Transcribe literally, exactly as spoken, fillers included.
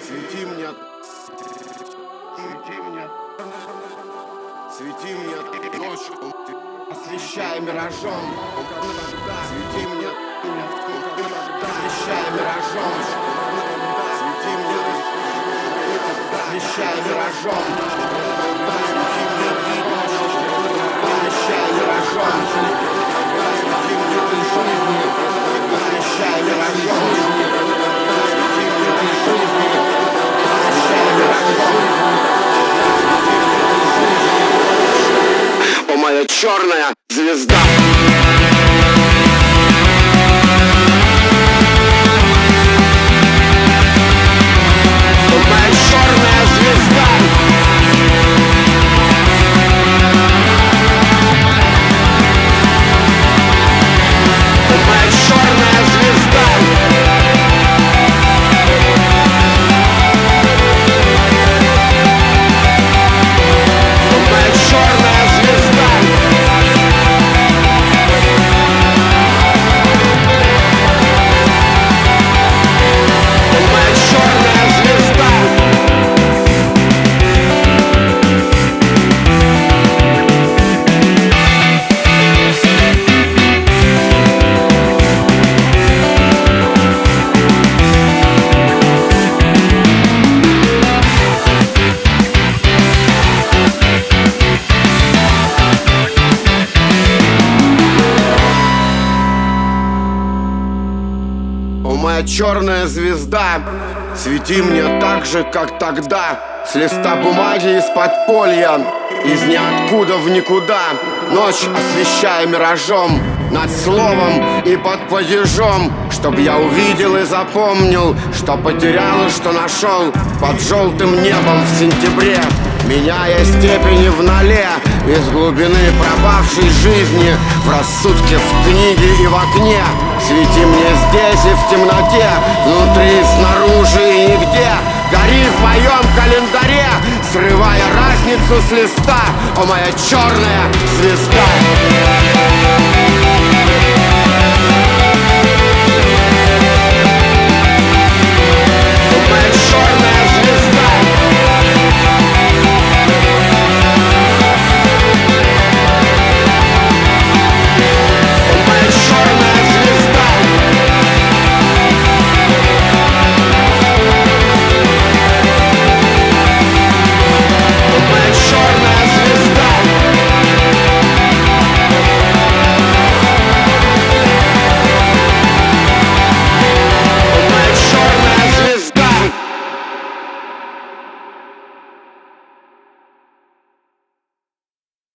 Свети мне, свети мне, свети мне ночью, освещай миражом. Свети мне, освещай миражом. Свети мне, освещай миражом. Освещай миражом. Освещай миражом. О, моя черная звезда! О, моя черная звезда! О, моя черная звезда! О, моя черная звезда, свети мне так же, как тогда, с листа бумаги из подполья, из ниоткуда в никуда. Ночь освещая миражом, над словом и под падежом, чтоб я увидел и запомнил, что потерял и что нашел под желтым небом в сентябре. Меняя степени в ноле, из глубины пропавшей жизни, в рассудке, в книге и в окне. Свети мне здесь и в темноте, внутри, снаружи и нигде. Гори в моем календаре, срывая разницу с листа. О, моя черная звезда!